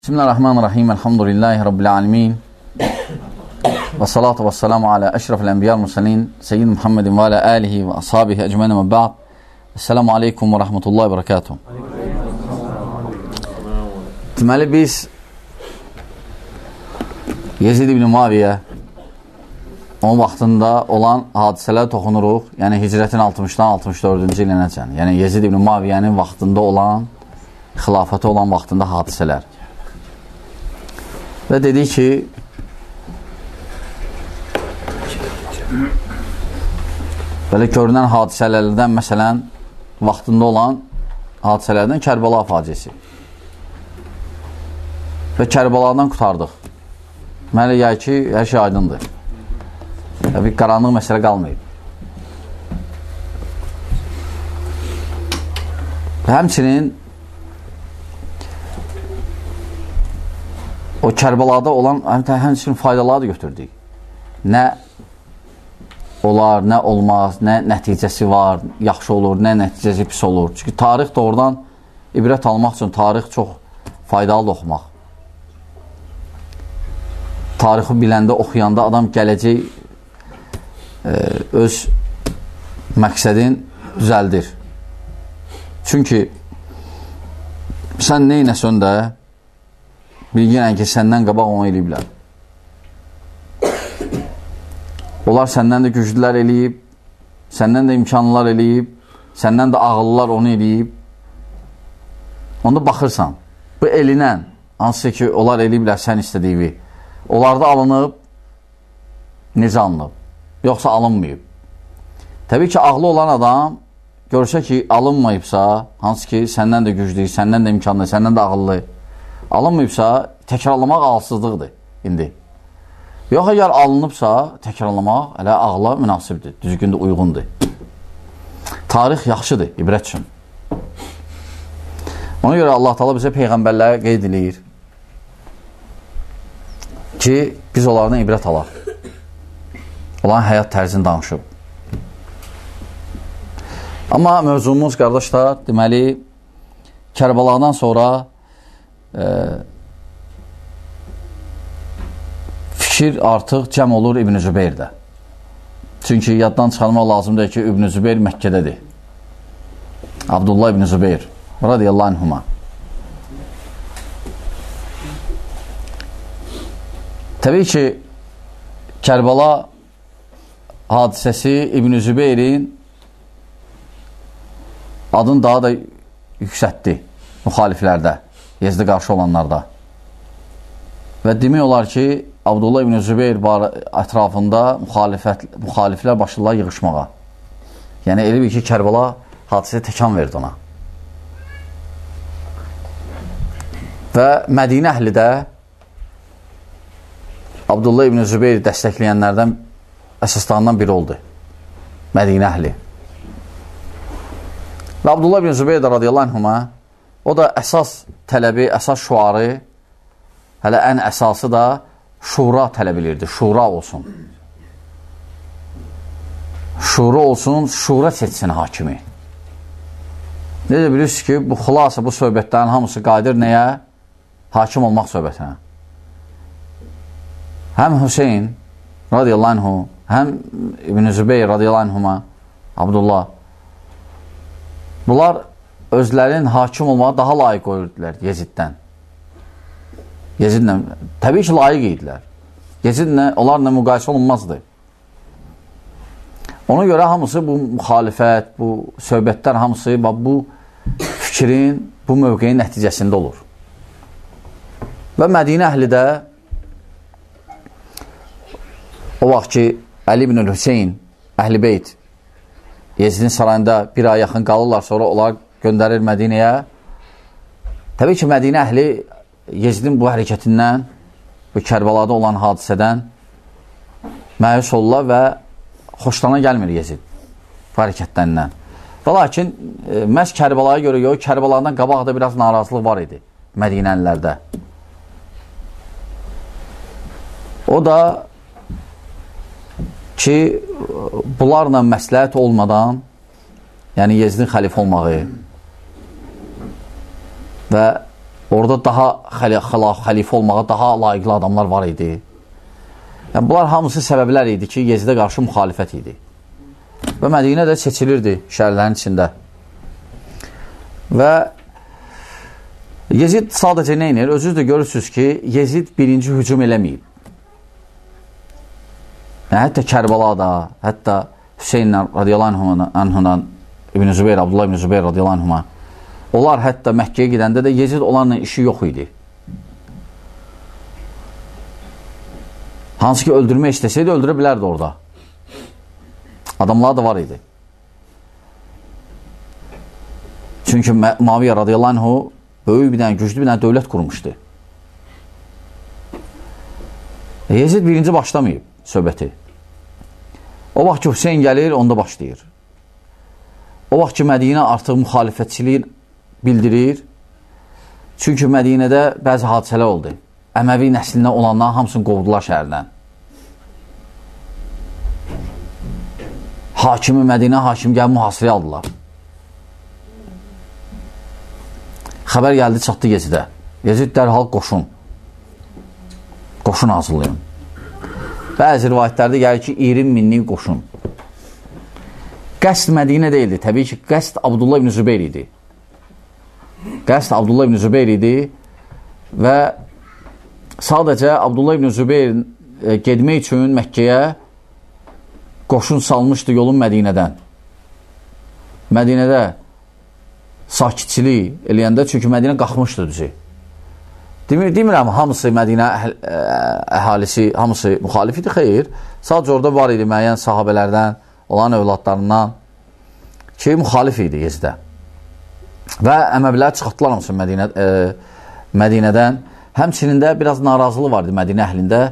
Bismillahirrahmanirrahim. Elhamdülillahi Rabbil alemin. Və salatu və selamu alə əşrafil ənbiyyal mürsəlin Seyyid Muhammedin və alə alihi və ashabihi əcməni və ba'd. Esselamu aleykum və rahmetullahi və barakatuhu. Deməli biz Yezid ibn Muaviyə onun vaxtında olan hadisələr toxunuruq. Yəni hicrətin 60-dan 64-cü ilinəcən. Yəni Yezid ibn Muaviyənin vaxtında olan, xilafəti olan vaxtında hadisələr. Və dedi ki, belə görünən hadisələrdən, məsələn, vaxtında olan hadisələrdən Kərbəla faciəsi. Və Kərbaladan qutardıq. Mənə gəlir ki, hər şey aydındır. Bir qaranlıq məsələ qalmayıb. Və həmçinin o Kərbalada olan həmçinin faydaları da götürdük. Nə olar, nə olmaz, nə nəticəsi var, yaxşı olur, nə nəticəsi pis olur. Çünki tarix doğrudan ibrət almaq üçün tarix çox faydalı oxumaq. Tarixi biləndə, oxuyanda adam gələcək öz məqsədin düzəldir. Çünki sən neynəsən də bilginən ki, səndən qabaq onu eləyiblər. Onlar səndən də güclülər eləyib, səndən də imkanlılar eləyib, səndən də ağıllılar onu eləyib. Onda baxırsan, bu elinən, hansı ki, onlar eləyiblər sən istədiyi, onlarda alınıb, necə alınıb? Yoxsa alınmayıb. Təbii ki, ağlı olan adam görsə ki, alınmayıbsa, hansı ki, səndən də güclü, səndən də imkanlı, səndən də ağıllı, alınmayıbsa, təkrarlamaq ağılsızlıqdır indi. Yox, əgər alınıbsa, təkrarlamaq elə ağla münasibdir, düzgündür, uyğundur. Tarix yaxşıdır, ibrət üçün. Ona görə Allah Teala bizə peyğəmbərlərə qeyd edir ki, biz onlardan ibrət alaq. Onların həyat tərzini danışıb. Amma mövzumuz, qardaşlar, deməli, Kərbaladan sonra fikir artıq cəm olur İbn-i Zübeyrdə. Çünki yaddan çıxarmaq lazımdır ki, İbn-i Zübeyr Məkkədədir. Abdullah İbn-i Zübeyr radiyallahu anhuma. Təbii ki, Kərbala hadisəsi İbn-i Zübeyrin adını daha da yüksətdi müxaliflərdə, Yezdə qarşı olanlarda. Və demək olar ki, Abdullah ibn Zübeyr ətrafında müxaliflər başladılar yığışmağa. Yəni, elə bir ki, Kərbala hadisəyə təkan verdi ona. Və Mədinə əhli də Abdullah ibn Zübeyr dəstəkləyənlərdən əsaslarından biri oldu. Mədinə əhli. Və Abdullah ibn Zübeyr radiyallahu anhuma o da əsas tələbi, əsas şuarı, hələ ən əsası da şura tələb edirdi, şura olsun. Şura olsun, şura seçsin hakimi. Necə bilirsiniz ki, bu xulasa, bu söhbətlərin hamısı qadir nəyə? Hakim olmaq söhbətinə. Həm Hüseyin radiyallahu anhu, həm İbn-i Zübeyr radiyallahu anhuma, Abdullah, bunlar özlərinin hakim olmağa daha layiq qoyurdular Yeziddən. Yezidlə, təbii ki, layiq idilər. Yezidlə, onlarla müqayisə olunmazdı. Ona görə hamısı bu müxalifət, bu söhbətlər hamısı bu fikrin, bu mövqeyin nəticəsində olur. Və Mədinə əhli də o vaxt ki, Əli ibn Hüseyin, Əhl-i Beyt, Yezidin sarayında bir ay yaxın qalırlar, sonra onlar göndərir Mədinəyə. Təbii ki, Mədinə əhli Yezidin bu hərəkətindən, bu Kərbalada olan hadisədən məyus olurlar və xoşlana gəlmir Yezid bu hərəkətlərindən. Və lakin, məhz Kərbalaya görə yox, Kərbaladan qabaq da biraz narazılıq var idi Mədinəlilərdə. O da ki, bunlarla məsləhət olmadan, yəni Yezidin xəlifə olmağı və Orada daha xəlifə olmağa daha layiqli adamlar var idi. Yəni, bunlar hamısı səbəblər idi ki, Yezidə qarşı müxalifət idi. Və Mədinə də seçilirdi şəhərlərin içində. Və Yezid sadəcə nə inir? Özünüz də görürsünüz ki, Yezid birinci hücum eləməyib. Yəni, hətta Kərbalada, hətta Hüseynlə radiyallahu anhudan İbn-i Zübeyr, Abdullah İbn-i Zübeyr radiyallahu anhuma, onlar hətta Məkkəyə gedəndə də Yezid onlarla işi yox idi. Hansı ki, öldürmək istəsəydi, öldürə bilərdi orada. Adamlar da var idi. Çünki Muaviyyə radiyallahu anhu böyük bir dənə, güclü bir dənə dövlət qurmuşdu. Yezid birinci başlamayıb söhbəti. O vaxt ki, Hüseyn gəlir, onda başlayır. O vaxt ki, Mədinə artıq müxalifətçiliyi bildirir. Çünki Mədinədə bəzi hadisələr oldu. Əməvi nəslindən olanlar hamısını qovdular şəhərdən. Hakimi, Mədinə hakimi gəlib mühasirəyə aldılar. Xəbər gəldi, çatdı Yezidə. Yezid dərhal qoşun hazırlayın. Bəzi rivayətlərdə gəlir ki, 20 minlik qoşun. Qəsd Mədinə deyildi. Təbii ki, qəsd Abdullah ibn Zübeyr idi. Qəsd Abdullah ibn Zübeyr idi və sadəcə Abdullah ibn Zübeyr gedmək üçün Məkkəyə qoşun salmışdı yolun Mədinədən. Mədinədə sakitçilik eləyəndə, çünki Mədinə qalxmışdı düzü. Demirəm, hamısı Mədinə əhalisi, hamısı müxalif idi, xeyr. Sadəcə orada var idi müəyyən sahabələrdən, olan övladlarından ki, müxalif idi Yezidə. Və Əməvilər çıxartdılar hamısı Mədinədən. Həmçinin də biraz narazılığı vardı Mədinə əhlində.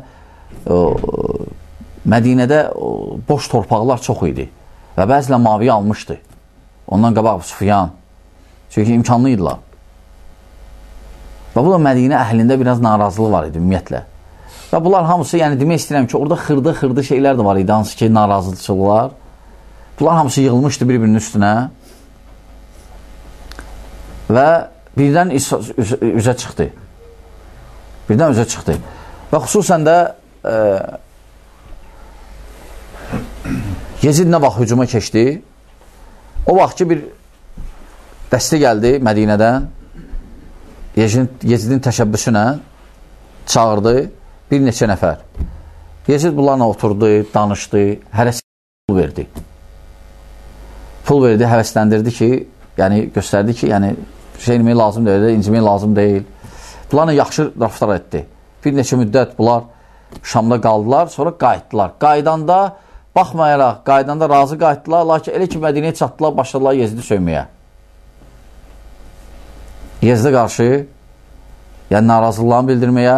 Mədinədə boş torpaqlar çox idi və bəzilər Muaviyyə almışdı. Ondan qabaq Süfyan. Çünki imkanlı idilər. Və bu da Mədinə əhlində biraz narazılığı var idi ümumiyyətlə. Və bunlar hamısı, yəni demək istəyirəm ki, orada xırda şeylər də var idi, hansı ki, narazılıqçılar. Bunlar hamısı yığılmışdı bir-birinin üstünə və birdən üzə çıxdı. Birdən üzə çıxdı. Və xüsusən də Yezid nə vaxt hücuma keçdi? O vaxt ki, bir dəstə gəldi Mədinədən, Yezidin təşəbbüsünə çağırdı bir neçə nəfər. Yezid bunlarla oturdu, danışdı, hərəsi pul verdi. Pul verdi, həvəsləndirdi ki, yəni göstərdi ki, yəni şey eləmək lazım deyil, incimək lazım deyil. Bunlarla yaxşı raftar etdi. Bir neçə müddət bunlar Şamda qaldılar, sonra qayıtdılar. Qaydanda razı qayıtdılar, lakin elə ki, Mədinəyə çatdılar, başladılar Yezidi söyməyə. Yezidə qarşı, yəni narazılığını bildirməyə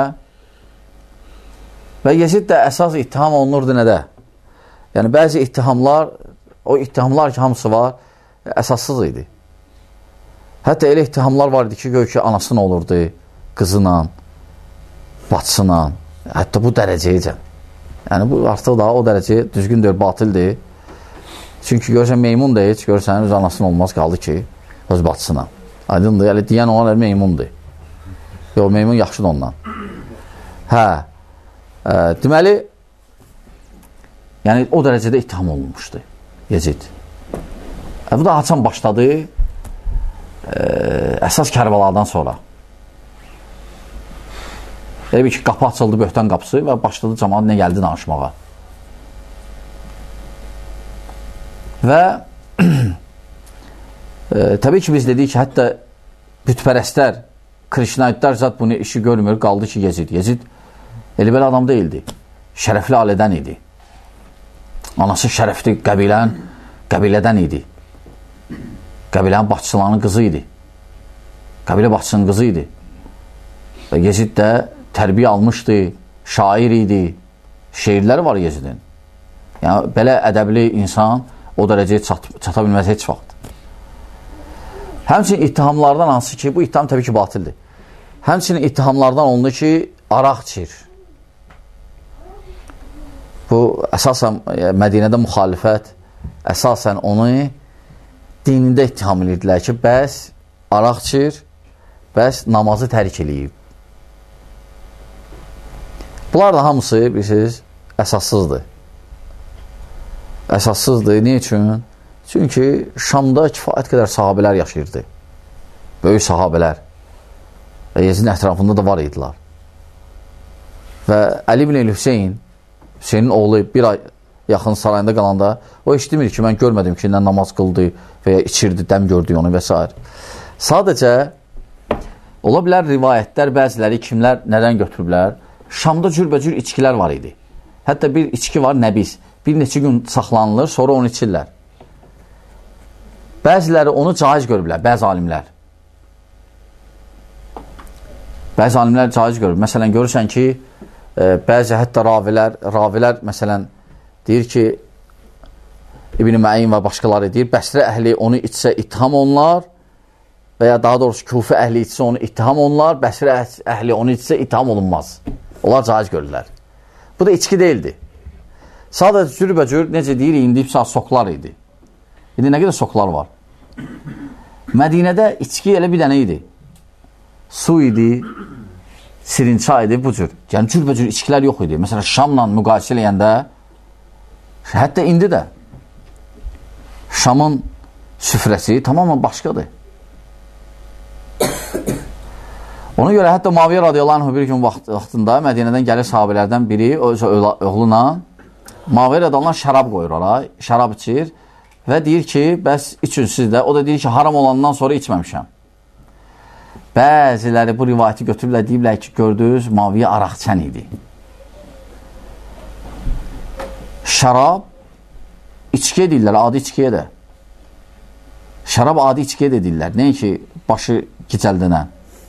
və Yezid də əsas ittiham olunurdu nədə? Yəni, bəzi ittihamlar, o ittihamlar ki, hamısı var, əsassız idi. Hətta elə ittihamlar var idi ki, gör ki, anasına olurdu, qızına, bacısına, hətta bu dərəcəyəcən. Yəni, bu artıq daha o dərəcəyə düzgündür, batildir. Çünki görürsən, meymun da heç, görürsən, öz anasına olmaz, qaldı ki, öz bacısına. Aydındır, yəni deyən onlar meymundur. Yox, meymun yaxşıdır ondan. Deməli, yəni o dərəcədə ittiham olunmuşdu Yezid. Bu da haçan başladı əsas Kərbaladan sonra. Elə bir ki, qapı açıldı, böhtan qapısı və başladı cəmaat nə gəldi danışmağa. Və təbii ki, biz dedik ki, hətta bütpərəstlər, Krişnaitlər zat bunu işi görmür, qaldı ki, Yezid. Yezid elə belə adam deyildi. Şərəfli ailədən idi. Anası şərəfli qəbilədən idi. Qəbilənin başçılarının qızı idi. Qəbilə başçısının qızı idi. Və Yezid də tərbiyə almışdı, şair idi. Şeirləri var Yezidin. Yəni, belə ədəbli insan o dərəcəyə çata bilməz heç vaxt. Həmçinin ittihamlardan hansı ki, bu ittiham təbii ki, batildir. Həmçinin ittihamlardan olundu ki, araq içir. Bu, əsasən Mədinədə müxalifət, əsasən onu dinində ittiham edirdilər ki, bəs araq içir bəs namazı tərk eləyib. Bunlar da hamısı, bilirsiniz, əsassızdır. Əsassızdır. Niyə üçün? Çünki Şamda kifayət qədər sahabələr yaşayırdı. Böyük sahabələr. Və Yezidin ətrafında da var idilər. Və Əli ibn Hüseyin, Hüseynin oğlu bir ay yaxın sarayında qalanda, o heç demir ki, mən görmədim ki, nə namaz qıldı və ya içirdi, dəm gördü onu və s. Sadəcə, ola bilər rivayətlər, bəziləri kimlər nədən götürüblər? Şamda cürbəcür içkilər var idi. Hətta bir içki var, nəbiz. Bir neçə gün saxlanılır, sonra onu içirlər. Bəziləri onu caiz görüblər, bəzi alimlər. Bəzi alimlər caiz görüb. Məsələn, görürsən ki, bəzi hətta ravilər, məsələn, deyir ki, İbn-i Məyin və başqaları deyir, Bəsrə əhli onu içsə ittiham onlar və ya daha doğrusu Kufi əhli içsə onu ittiham onlar, Bəsrə əhli onu içsə ittiham olunmaz. Onlar caiz görürlər. Bu da içki deyildi. Sadəcə cürbəcür, necə deyir, indi soqlar idi. İndi nə qədər soqlar var? Mədinədə içki elə bir dənə idi. Su idi, sirinça idi, bu cür. Yəni cürbəcür içkilər yox idi. Məsələn, Şamla müqayisə eləyəndə, hətta indi də Şamın süfrəsi tamamən başqadır. Ona görə hətta Muaviyyə radiyallahu anh bir gün vaxtında Mədinədən gəlir sahabələrdən biri, öz oğluna Muaviyyə radiyallahu anh şərab qoyur ona, şərab içir və deyir ki, bəs için sizdə. O da deyir ki, haram olandan sonra içməmişəm. Bəziləri bu rivayəti götürürlər, deyiblər ki, gördünüz, Muaviyyə araqçən idi. Şərab içkiyə deyirlər, adi içkiyə də. Şərab adi içkiyə də deyirlər. Nəyə ki, başı gicəldənən.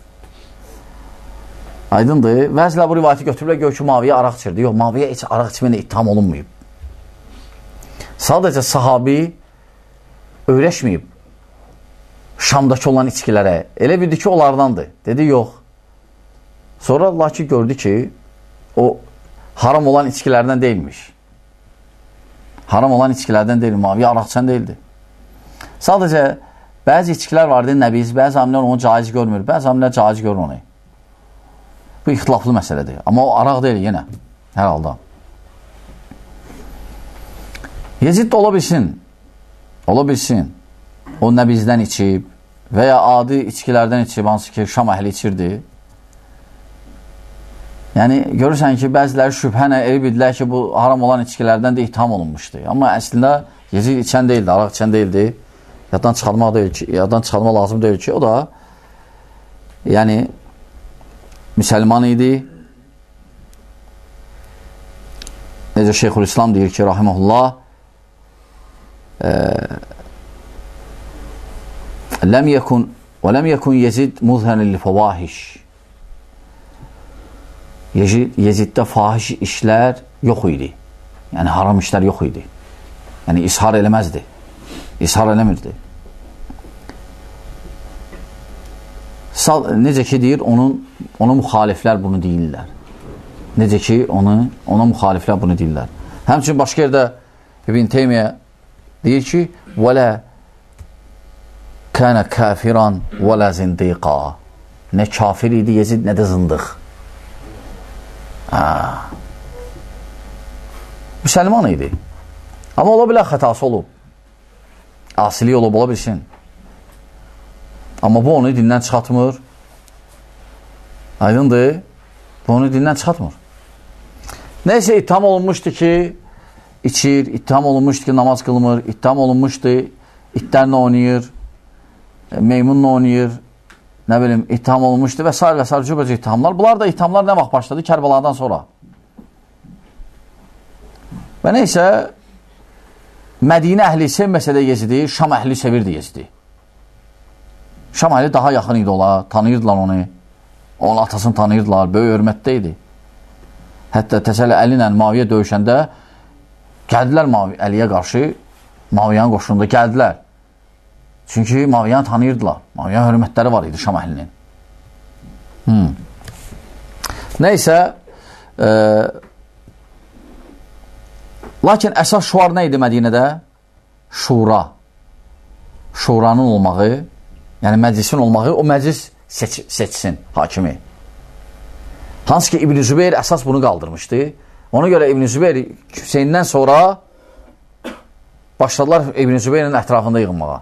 Aydındır. Bəzilə bu rivayəti götürürlər, gör ki, Muaviyyə araq içirdi. Yox, Muaviyyə heç araq içməylə ittiham olunmayıb. Sadəcə sahabi öyrəşməyib Şamdakı olan içkilərə. Elə bildi ki, onlardandır. Dedi, yox. Sonra Allah ki, gördü ki, o haram olan içkilərdən deyilmiş. Haram olan içkilərdən deyil, Muaviyyə araqçən deyildi. Sadəcə, bəzi içkilər vardı, nəbiz, bəzi amilər onu caiz görmür, bəzi amilər caiz görür onu. Bu ixtilaflı məsələdir. Amma o araq deyil yenə, hər halda. Yezid də ola bilsin, o nəbizdən içib və ya adi içkilərdən içib, hansı ki, Şam əhli içirdi. Yəni, görürsən ki, bəziləri şübhənə elə bildilər ki, bu haram olan içkilərdən də ittiham olunmuşdu. Amma əslində Yezid içən deyildi, araq içən deyildi. Yaddan çıxarmaq lazım deyil ki, o da yəni müsəlman idi. Necə Şeyxülislam deyir ki, rahiməhullah, ləm yəkun Yezid muzhənil fəvahiş. Yeziddə fahiş işlər yox idi. Yəni, haram işlər yox idi. Yəni, ishar eləməzdi. İshar eləmirdi. Necə ki, deyir, ona müxaliflər bunu deyirlər. Necə ki, ona müxaliflər bunu deyirlər. Həmçin, başqa yerdə İbn Teymiyyə deyir ki, وَلَا كَانَ كَافِرًا وَلَا زِنْدِقًا. Nə kafir idi Yezid, nə də zındıq. Müsəlman idi. Amma ola bilər xətası olub. Asili olub, ola bilsin. Amma bu onu dindən çıxatmır. Aydındır. Bu onu dindən çıxatmır. Neyse, ittiham olunmuşdu ki, içir, ittiham olunmuşdu ki, namaz qılmır, ittiham olunmuşdu, itlərlə oynayır, meymunla oynayır, nə bilim, ittiham olunmuşdu və s. və s. cürbəcə ittihamlar. Bunlar da ittihamlar nə vaxt başladı? Kərbəladan sonra. Və neysə, Mədinə əhli sevməsə də Yezidi, Şam əhli sevirdi Yezidi. Şam əhli daha yaxın idi ola, tanıyırdılar onu. Onun atasını tanıyırdılar, böyük hörmətdə idi. Hətta təsəllə Əli ilə Muaviyyə döyüşəndə gəldilər Əliyə qarşı, Muaviyyənin qoşununda gəldilər. Çünki Muaviyyəni tanıyırdılar. Muaviyyənin hörmətləri var idi Şam əhlinin. Neysə, lakin əsas şuar nə idi Mədinədə? Şura. Şuranın olmağı, yəni məclisin olmağı, o məclis seçsin hakimi. Hansı ki İbn Zübeyir əsas bunu qaldırmışdı. Ona görə İbn Zübeyir Hüseyndən sonra başladılar İbn Zübeyrin ətrafında yığınmağa.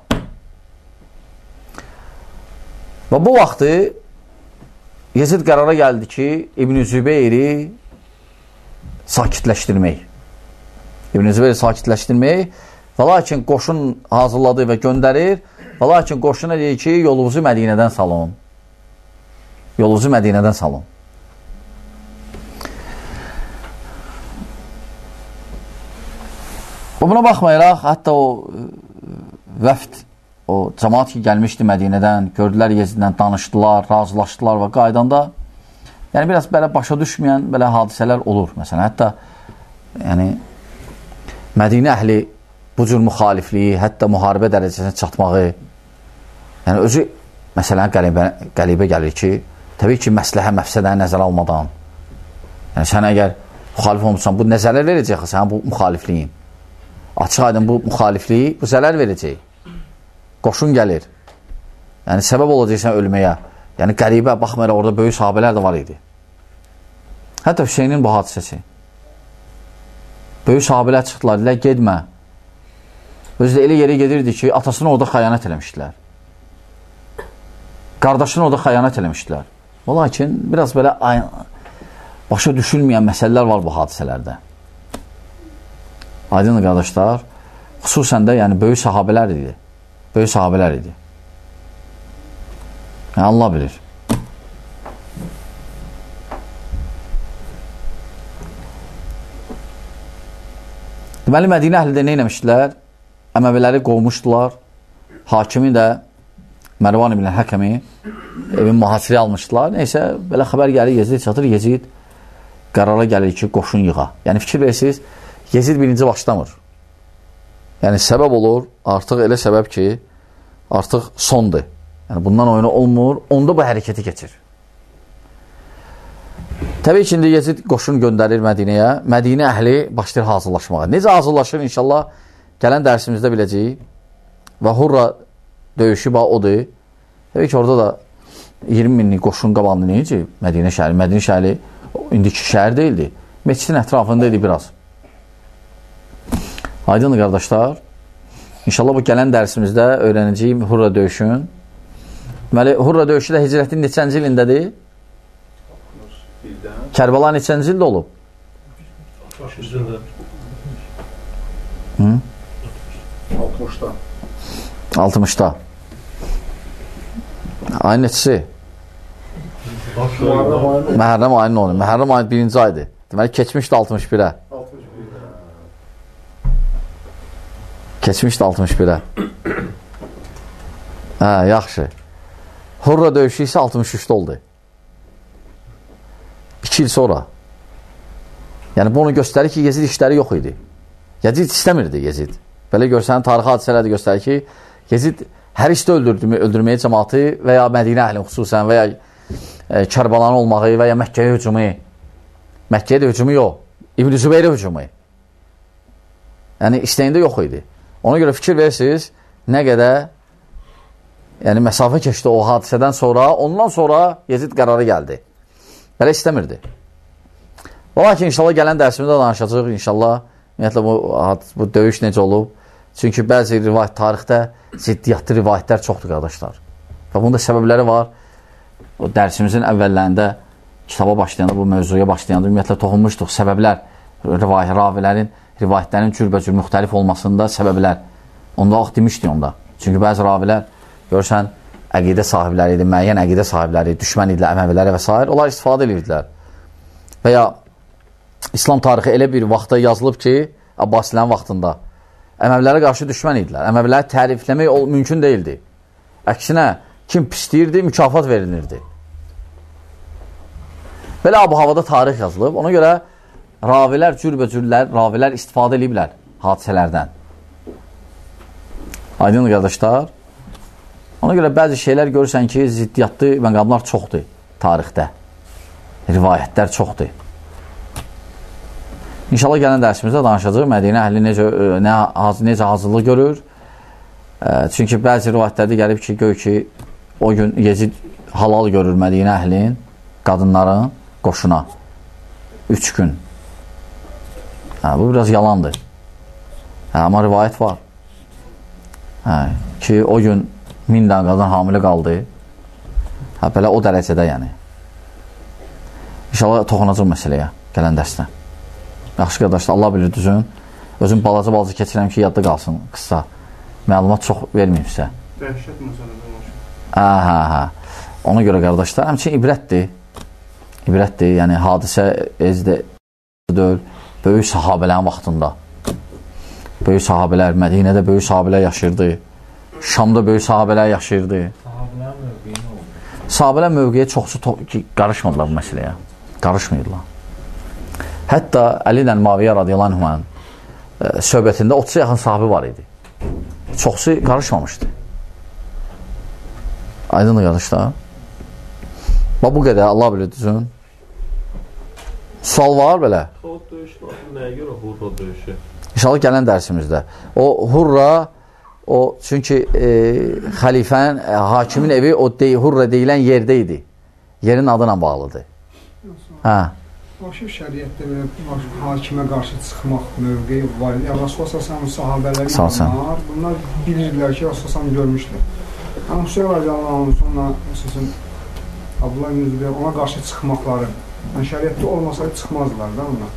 Və bu vaxtı Yezid qərara gəldi ki, İbn Zübeyri sakitləşdirmək. İbn Zübeyri sakitləşdirmək və lakin qoşun hazırladı və göndərir və lakin qoşuna deyir ki, yolunuzu Mədinədən salın. Yolunuzu Mədinədən salın. Və buna baxmayaraq, hətta o vəfd, o cəmaat ki gəlmişdi Mədinədən, gördülər Yezidlə, danışdılar, razılaşdılar və qaydanda yəni biraz belə başa düşməyən belə hadisələr olur. Məsələn, hətta yəni Mədinə əhli bu cür müxalifliyi, hətta müharibə dərəcəsinə çatmağı, yəni özü məsələn qəlibə gəlir ki, təbii ki, məsləhə, məfsədəni nəzərə almadan, yəni sən əgər müxalif olmuşsan, bu nə zərər verəcək sən bu müxalifliyin? Açıq aydın bu müxalifliyi, bu zərər verəcək. Qoşun gəlir. Yəni, səbəb olacaqsan ölməyə. Yəni, qəribə, baxmayaraq, orada böyük sahabələr də var idi. Hətta Hüseynin bu hadisəsi. Böyük sahabələr çıxdılar, deyilər, gedmə. Özü də elə yerə gedirdi ki, atasını orada xəyanət eləmişdilər. Qardaşını orada xəyanət eləmişdilər. O lakin, biraz belə başa düşülməyən məsələlər var bu hadisələrdə. Aydınlı qardaşlar, xüsusən də yəni, böyük sahabələr idi. Böyük sahabələr idi. Yəni, Allah bilir. Deməli, Mədinə əhli də nə eləmişdilər? Əməviləri qovmuşdular. Hakimi də Mərvan ibn Həkəmi evin mühasirəyə almışdılar. Neysə, belə xəbər gəlir, Yezid çatır. Yezid qərara gəlir ki, qoşun yığa. Yəni, fikir verirsiniz, Yezid birinci başlamır. Yəni, səbəb olur, artıq elə səbəb ki, artıq sondur. Yəni, bundan oyunu olmur, onda bu hərəkəti keçir. Təbii ki, indi Yezid qoşun göndərir Mədinəyə. Mədinə əhli başlayır hazırlaşmağa. Necə hazırlaşır, inşallah, gələn dərsimizdə biləcəyik. Və Hurra döyüşü odur. Təbii ki, orada da 20 minlik qoşun qabağında necə? Mədinə şəhəri. Mədinə şəhəri indiki şəhər deyildi. Məscidin ətrafında idi biraz. Aydınlı qardaşlar, inşallah bu gələn dərsimizdə öyrənəcəyim Hurra döyüşün. Deməli, Hurra döyüşü də hicrətin neçənci ilindədir? Kərbəla neçənci ildə olub? 60'da. 60'da. Ayın neçisi? Məhərrəm ayının onu. Məhərrəm ayın birinci aydı. Deməli, keçmişdi 61'ə. Keçmişdi 61'ə. Hə, yaxşı. Hurra döyüşü isə 63'də oldu. 2 il sonra. Yəni, bu onu göstərir ki, Yezid işləri yox idi. Yezid istəmirdi, Yezid. Belə görsən, tarixi hadisələr də göstərir ki, Yezid hər işdə öldürməyə cəmaatı və ya Mədinə əhlini xüsusən və ya Kərbəlanın olmağı və ya Məkkəyə hücumu. Məkkəyə də hücumu yox. İbn Zübeyri hücumu. Yəni, istəyində yox idi. Ona görə fikir verirsiniz, nə qədər yəni, məsafə keçdi o hadisədən sonra, ondan sonra Yezid qərarı gəldi. Belə istəmirdi. Ola ki, inşallah gələn dərsimizdə danışacaq, inşallah, ümumiyyətlə bu döyüş necə olub. Çünki bəzi rivayət tarixdə ziddiyyatlı rivayətlər çoxdur, qardaşlar. Və bunun da səbəbləri var. O dərsimizin əvvəllərində, kitaba başlayanda, bu mövzuya başlayanda ümumiyyətlə toxunmuşduq. Səbəblər, ravilərin, rivayətlərin cürbəcür müxtəlif olmasında səbəblər. Onda vaxt demişdik onda. Çünki bəzi ravilər, görürsən, əqidə sahibləri idi, müəyyən əqidə sahibləri, düşmən idilər, əməviləri və s. Onlar istifadə edirdilər. Və ya İslam tarixi elə bir vaxtda yazılıb ki, Abbasilərin vaxtında əməvilərə qarşı düşmən idilər. Əməviləri tərifləmək mümkün deyildi. Əksinə, kim pisləyirdi, mükafat verilirdi. Belə ab-havada tarix yazılıb. Ona görə ravilər, cürbəcürlər, ravilər istifadə ediblər hadisələrdən. Aydın qardaşlar. Ona görə bəzi şeylər görürsən ki, ziddiyyatlı məqamlar çoxdur tarixdə. Rivayətlər çoxdur. İnşallah gələn dərsimizdə danışacaq. Mədinə əhli necə hazırlıq görür. Çünki bəzi rivayətlərdə gəlib ki, gör ki, o gün Yezid halal görür Mədinə əhlin, qadınların qoşuna. 3 gün. Bu biraz yalandır. Amma rivayət var. Ki o gün 1000 dənə qadın hamilə qaldı. Belə o dərəcədə yəni. İnşallah toxunacaq məsələyə gələn dərsdə. Yaxşı qardaşlar, Allah bilir düzün. Özüm balaca keçirəm ki, yadda qalsın qısa. Məlumat çox verməyim sizə. Dəhşət məsələdən Ona görə qardaşlar, həmçin ibrətdir. İbrətdir, yəni hadisə böyük sahabələrin vaxtında. Böyük sahabələr, Mədinədə böyük sahabələr yaşayırdı. Şamda böyük sahabələr yaşayırdı. Sahabələr mövqeyi nə oldu? Sahabələr mövqeyə çoxsu qarışmadılar bu məsələyə. Qarışmıyırlar. Hətta Əli ilə Muaviyyə radiyallahu anh söhbətində 30-a yaxın sahabə var idi. Çoxsu qarışmamışdı. Aydındır qardaşlar. Bu qədər, Allah bilir düzün. Sual var belə? O döyüşü, nəyə görə hurra döyüşü? İnşallah gələn dərsimizdə. O hurra, çünki xəlifənin, hakimin evi o hurra deyilən yerdə idi. Yerin adına bağlıdır. Başqa şəriətdə belə hakimə qarşı çıxmaq mövqeyi var. Rasulullah sahabələri var. Bunlar bilirdilər ki, Rasulullah görmüşdür. Amma Hüseyin radiyallahu sonra Abdullah ibn Zübeyir ona qarşı çıxmaqları şəriətdə olmasaydı çıxmazlar da onlar.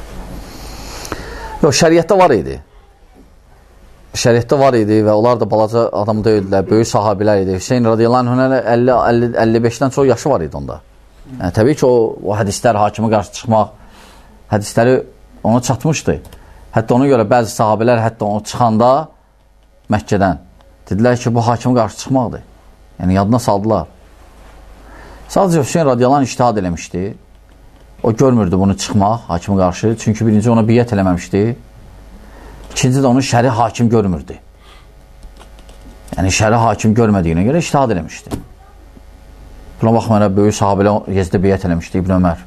Yox, şəriətdə var idi. Şəriətdə var idi və onlar da balaca adam deyildilər, böyük sahabilər idi. Hüseyin radiyallahu anh 55-dən çox yaşı var idi onda. Yəni, təbii ki, o hədislər, hakimə qarşı çıxmaq hədisləri ona çatmışdı. Hətta ona görə bəzi sahabələr hətta onu çıxanda Məkkədən dedilər ki, bu hakimə qarşı çıxmaqdır. Yəni, yadına saldılar. Sadəcə Hüseyin radiyallahu anh ictihad eləmişdi. O görmürdü bunu çıxmaq hakimə qarşı. Çünki birinci ona biyyət eləməmişdi. İkinci də onu şəri hakim görmürdü. Yəni, şəri hakim görmədiyinə görə ictihad eləmişdi. Buna baxmayaraq, böyük sahabələr Yezdə biyyət eləmişdi, İbn Ömər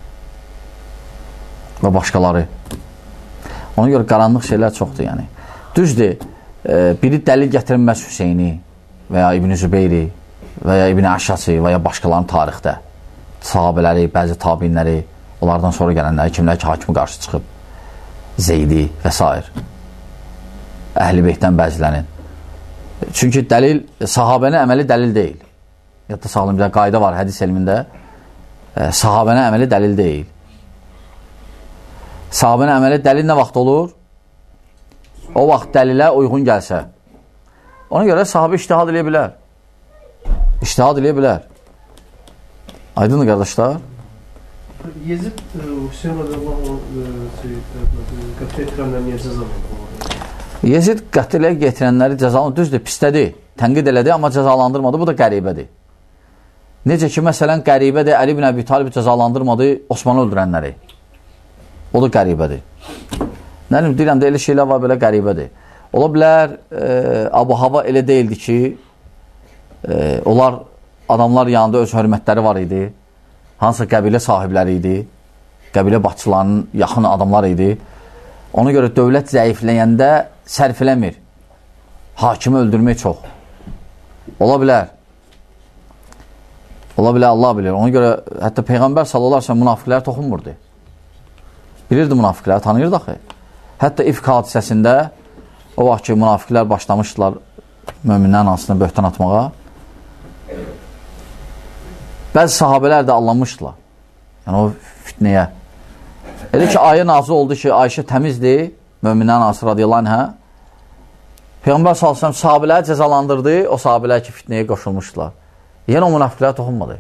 və başqaları. Ona görə qaranlıq şeylər çoxdur, yəni. Düzdür, biri dəlil gətirilməz Hüseyni və ya İbn Zübeyri və ya İbn Əşşəsi və ya başqalarının tarixdə. Sahabələri, bəzi tabinləri, onlardan sonra gələnləri, kimlər ki, hakimi qarşı çıxıb, Zeydi və s. Əhl-i Beytdən bəzilərin. Çünki dəlil, sahabənin əməli dəlil deyil. Yadda sağlam bir qayda var hədis elmində. Sahabənin əməli dəlil deyil. Sahabənin əməli dəlil nə vaxt olur? O vaxt dəlilə uyğun gəlsə. Ona görə sahabə ictihad eləyə bilər. İctihad eləyə bilər. Aydındır qardaşlar? Yezid Hüseyin radiyallahu qətlə yetirənlər niyə cəzalandırmalı? Yezid qətlə yetirənləri cəzalandırmalı. Düzdür, pislədi, tənqid elədi, amma cəzalandırmadı. Bu da qəribədir. Necə ki, məsələn, qəribədir, Əli ibn Əbi Talib cəzalandırmadı Osmanı öldürənləri. O da qəribədir. Nəlim, deyirəm də, elə şeylər var, belə qəribədir. Ola bilər, Abu-Hava elə deyildi ki, onlar adamlar yanında öz hörmətləri var idi. Hansısa qəbilə sahibləri idi. Qəbilə başçılarının yaxın adamlar idi. Ona görə dövlət zəifləyəndə sərf eləmir. Hakimi öldürmək çox. Ola bilər. Ola bilər, Allah bilir. Ona görə hətta Peyğəmbər sallallahu əleyhi və səlləm münafiqlərə toxunmurdu. Bilirdi münafiqləri, tanıyırdı axı. Hətta İfk hadisəsində o vaxt ki, münafiqlər başlamışdılar möminlərin arasına böhtan atmağa. Bəzi sahabələr də allanmışdılar. Yəni o fitnəyə. Elə ki, ayə nazil oldu ki, Ayşə təmizdir, möminlərin arası radiyallahu anhə. Peyğəmbər sallallahu əleyhi və səlləm sahabələri cəzalandırdı, o sahabələr ki, fitnəyə qoşulmuşdular. Yəni o münafiqlərə toxunmadı.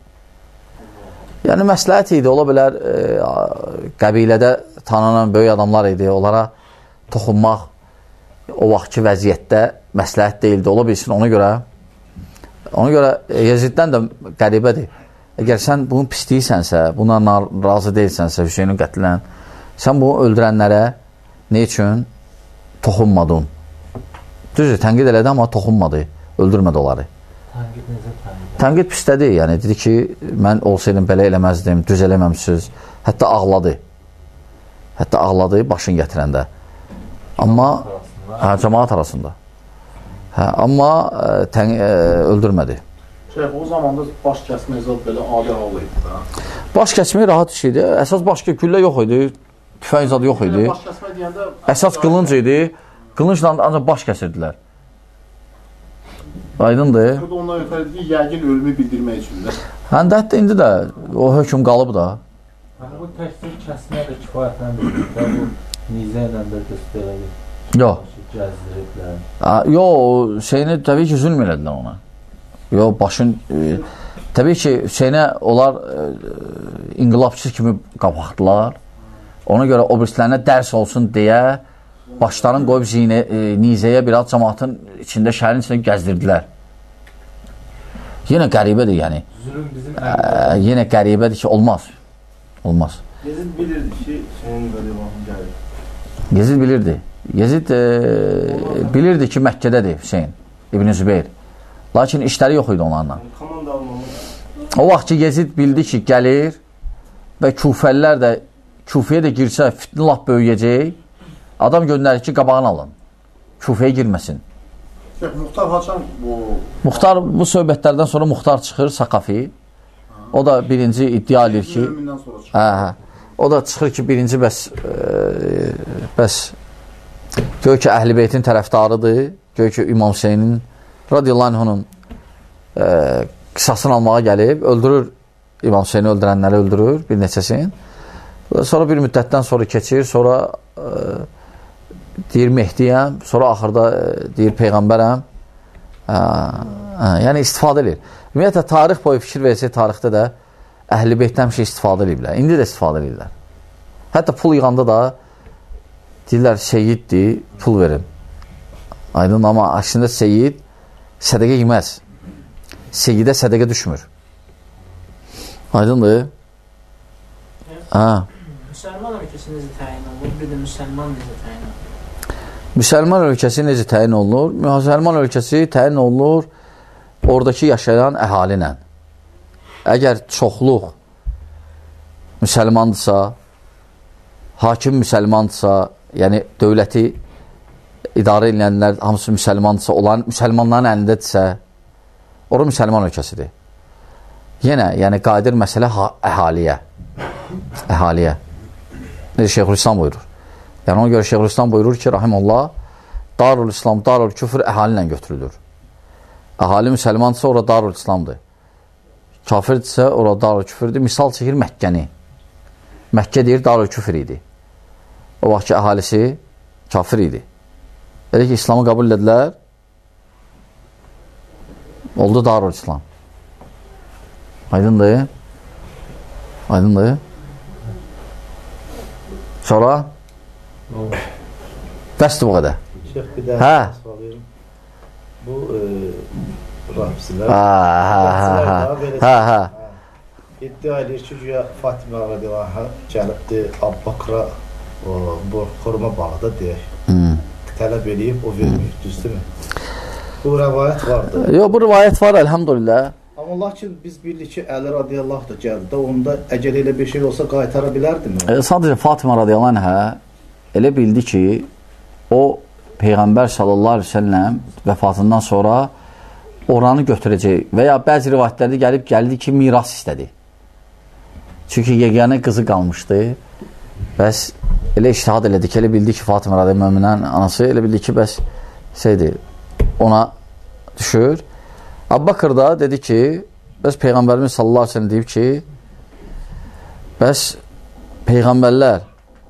Yəni məsləhət idi, ola bilər qəbilədə tanınan böyük adamlar idi, onlara toxunmaq o vaxtki vəziyyətdə məsləhət deyildi, ola bilsin ona görə Yeziddən də qəribədir. Əgər sən bunu pisləyisənsə, buna razı deyilsənsə Hüseynin qətlən, sən bunu öldürənlərə ne üçün toxunmadın? Düzdür, tənqid elədi, amma toxunmadı, öldürmədi onları. Tənqid pislədi, yəni dedi ki, mən olsaydım belə eləməzdim, düz eləməmsiniz. Hətta ağladı. Hətta ağladı başını gətirəndə. Amma cəmaat arasında. Amma öldürmədi. Şeyh, o zamanda baş kəsmək zat belə adi hal idi da. Baş kəsmək rahat iş idi. Əsas başqa güllə yox idi. Tüfəng zadı yox idi. Baş kəsmək deyəndə... Əsas qılınc idi. Qılıncla ancaq baş kəsirdilər. Aydındır. Burada ondan ötəridir, yəqin ölümü bildirmək üçün də. Həndə hətta indi də o hökm qalıb da. Bu təkdir kəsməyə də kifayətləndirir. Bu nizə ilə də göstərəlir. Yox. Gəzdiriblər. Yox, şeyini təbii ki, zülm elədilər ona. Yox, başın... Təbii ki, şeyinə onlar inqilabçı kimi qapaxdılar. Ona görə o birislərinə dərs olsun deyə başlarını qoyub nizəyə biraz cəmaatın içində, şəhərin içində gəzdirdilər. Yenə qəribədir, yəni. Yenə qəribədir ki, olmaz. Olmaz. Yezid bilirdi ki, şeyin qəlibahın gəlir. Yezid bilirdi. Yezid bilirdi ki, Məkkədədir Hüseyin İbn-i Zübeyir. Lakin işləri yox idi onlarla. O vaxt ki, Yezid bildi ki, gəlir və Kufəllər də Kufəyə də girsə, fitni lap böyüyəcək. Adam göndərir ki, qabağını alın. Kufəyə girməsin. Muxtar Haçan bu... Muxtar, bu söhbətlərdən sonra Muxtar çıxır, Saqafi. O da birinci iddia edir ki... Ölümündən sonra çıxır. O da çıxır ki, birinci bəs göy ki, Əhl-i Beytin tərəfdarıdır. Göy ki, İmam Hüseynin radiyallahu anh'unun qisasını almağa gəlib, öldürür, İmam Hüseyni öldürənləri öldürür, bir neçəsini. Sonra bir müddətdən sonra keçir, sonra deyir Mehdiyəm, sonra axırda deyir Peyğəmbərəm. Yəni istifadə edir. Ümumiyyətlə, tarix boyu fikir versək, tarixdə də Əhl-i Beytdən bir şey istifadə edirlər. İndi də istifadə edirlər. Hətta pul yığanda da deyirlər, seyiddir, pul verin. Aydın, amma əksində seyid sədəqə yeməz. Seyidə sədəqə düşmür. Aydındır? Müsəlman ölkəsi necə təyin olunur? Bir də müsəlman necə təyin olunur? Müsəlman ölkəsi necə təyin olunur? Müsəlman ölkəsi təyin olunur oradakı yaşayan əhali ilə. Əgər çoxluq müsəlmandırsa, hakim müsəlmandırsa, yəni dövləti idarə edilənlər hamısı müsəlmandırsa, olan müsəlmanların əlindədirsə, ora müsəlman ölkəsidir. Yenə, yəni qadir məsələ əhaliyə. Əhaliyə. Necə Şeyxülislam buyurur. Yəni ona görə Şeyxülislam buyurur ki, rahimullah, Darul İslam, Darul Küfür əhali ilə götürülür. Əhali müsəlmandırsa, ora Darul İslamdır. Kafirdirsə, ora Darul Küfürdür. Misal çəkir Məkkəni. Məkkə deyir, Darul Küfür idi. O vaxt ki, əhalisi kafir idi. Elə ki, İslamı qəbul edilər, oldu Darul İslam. Aydındır? Aydındır? Sonra? Bəsdir bu qədər. Şeyh, bir də bu rafizlər iddia edir ki, güya Fatimə radiyallahu gəlibdir Abbaqra bu koruma bağda deyək. Tələb edib, o vermir, düzdürmü? Bu rəvayət vardır. Yox, bu rəvayət var, əlhamdülillah. Amma lakin biz bildik ki, Əli radiyallahu da gəldi. Onda əgər elə bir şey olsa qaytara bilərdimi? Sadəcə Fatimə radiyallahu anhə elə bildi ki, o Peyğəmbər sallallahu aleyhi ve sellem vəfatından sonra oranı götürəcək və ya bəzi rivayətlərdə gəldi ki, miras istədi. Çünki yeganə qızı qalmışdı. Bəs elə iştihad elədi ki, elə bildi ki, Fatimə radiyallahu möminən anası elə bildi ki, bəs şeydir, ona düşür. Abbaqır da dedi ki, bəs Peyğəmbərimiz sallallahu aleyhi ve sellem deyib ki, bəs Peyğəmbərlər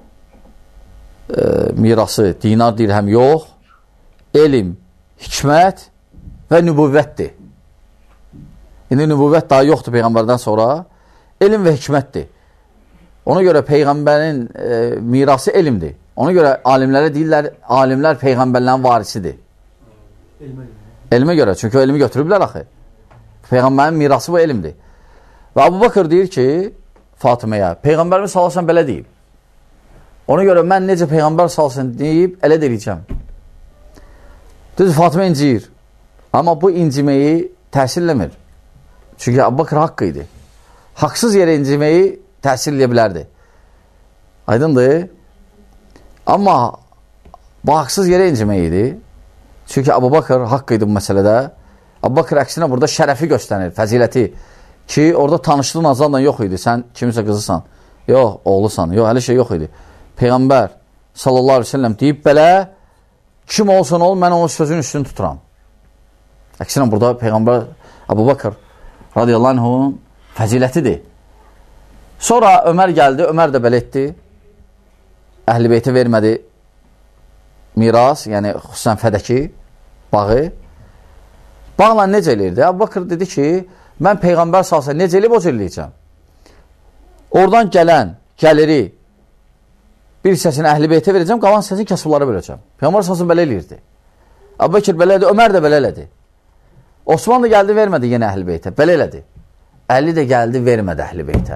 mirası, dinar, dirhəm yox, elm, hikmət və nübüvvətdir. İndi nübüvvət daha yoxdur Peyğəmbərdən sonra, elm və hikmətdir. Ona görə Peyğəmbərin mirası elmdir. Ona görə alimlərə deyirlər, alimlər Peyğəmbərlərin varisidir. Elmə görə, çünki o elmi götürüblər axı. Peyğəmbərin mirası bu elmdir. Və Əbu Bakır deyir ki, Fatiməyə, Peyğəmbərimiz salasən belə deyib. Ona görə mən necə Peyğəmbər salasən deyib, elə deyəcəm. Düzdür, Fatimə inciyir. Amma bu inciməyi təsirləmir. Çünki Əbu Bakır haqqı idi. Haqsız yerə inciməyi təsirləyə bilərdi. Aydındır. Amma bu haqsız yerə inciməyi idi. Çünki Əbu Bakır haqqı idi bu məsələdə. Əbu Bakır əksinə burada şərəfi göstərir, fəziləti. Ki, orada tanışlığın azadla yox idi. Sən kimisə qızısan, yox, oğlusan, yox, hələ şey yox idi. Peyğəmbər sallallahu aleyhi ve sellem deyib belə, kim olsun ol, mən onun sözün üstünü tuturam. Əksinə burada Peyğəmbər Əbu Bakır radiyallahu anh'un fəzilətidir. Sonra Ömər gəldi, Ömər də belə etdi. Əhl-i Beytə vermədi miras, yəni xüsusən fədəki bağı. Bağla necə eləyirdi? Əbu Bakır dedi ki, mən Peyğəmbər salsa necə eləyib o cür eləyəcəm. Oradan gələn gəliri bir hissəsini Əhl-i Beytə verəcəm, qalan hissəsini kasıblara böləcəm. Peyğəmbər salsa belə eləyirdi. Əbu Bakır belə elədi, Ömər də belə elədi. Osman da gəldi, vermədi yenə Əhl-i Beytə, belə elədi. Əli də gəldi, vermədi Əhl-i Beytə.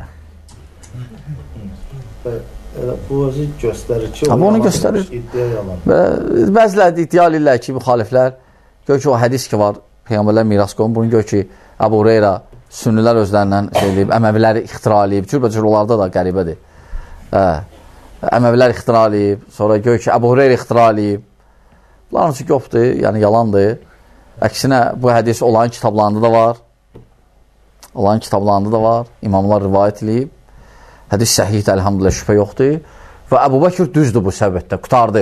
Bu özü göstərir ki, onu göstərir. Bəziləri iddia edirlər ki, müxaliflər, gör ki, o hədis ki var, Peyğəmbərlər miras qoyun, bunu gör ki, Əbu Hureyra, sünnilər özlərindən eləyib, Əməvilər ixtira eləyib, cürbəcür onlarda da qəribədir. Əməvilər ixtira eləyib, sonra gör ki, Əbu Hureyra ixtira eləyib. Bunların üçün yoxdur, yəni yalandır. Əksinə, bu hədis olan kitablarında da var. Olan kitablarında da var. İmamlar rivayət eləyib. Hədis səhihdir, əlhamdülillah, şübhə yoxdur. Və Əbu Bakır düzdür bu səbəbdə, qutardı.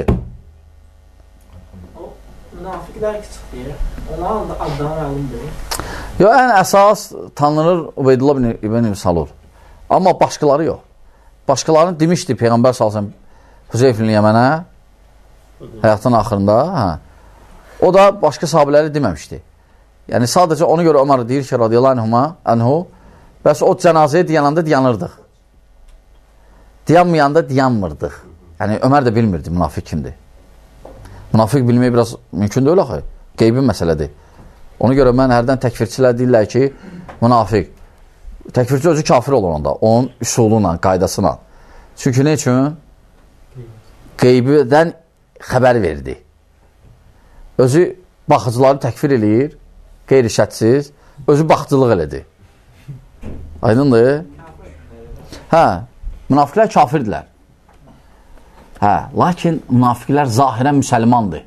O münafiqlər ki çıxır, onların da adları məlumdur. Yox, ən əsas tanınır Ubeydullah ibn Salul. Amma başqaları yox. Başqalarını demişdi Peyğəmbər salsın Hüzeyfin Yəmənə həyatın axırında. O da başqa sahabələri deməmişdi. Yəni sadəcə ona görə Ömər deyir ki, radiyallahu anhu, bəs o cənazəyə dayananda dayanırdıq. Dayanmayanda dayanmırdıq. Yəni Ömər də bilmirdi münafiq kimdir. Münafiq bilmək biraz mümkün deyil axı. Qeybin məsələdir. Ona görə mən hərdən təkfirçilər deyirlər ki, münafiq. Təkfirçi özü kafir olur onda. Onun üsuluyla, qaydasına. Çünki ne üçün? Qeybidən xəbər verdi. Özü baxıcıları təkfir eləyir, qeyri-şərtsiz, özü baxıcılıq elədi. Aydındır? Hə, münafiqlər kafirdirlər. Hə, lakin münafiqlər zahirən müsəlmandır.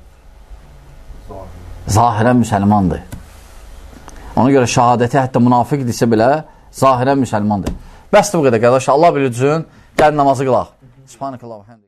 Zahirən müsəlmandır. Ona görə şəhadəti hətta münafiq desə belə zahirən müsəlmandır. Bəsdir bu qədər qardaş. Allah bilir üçün, gəl namazı qılaq. Subhanakallah.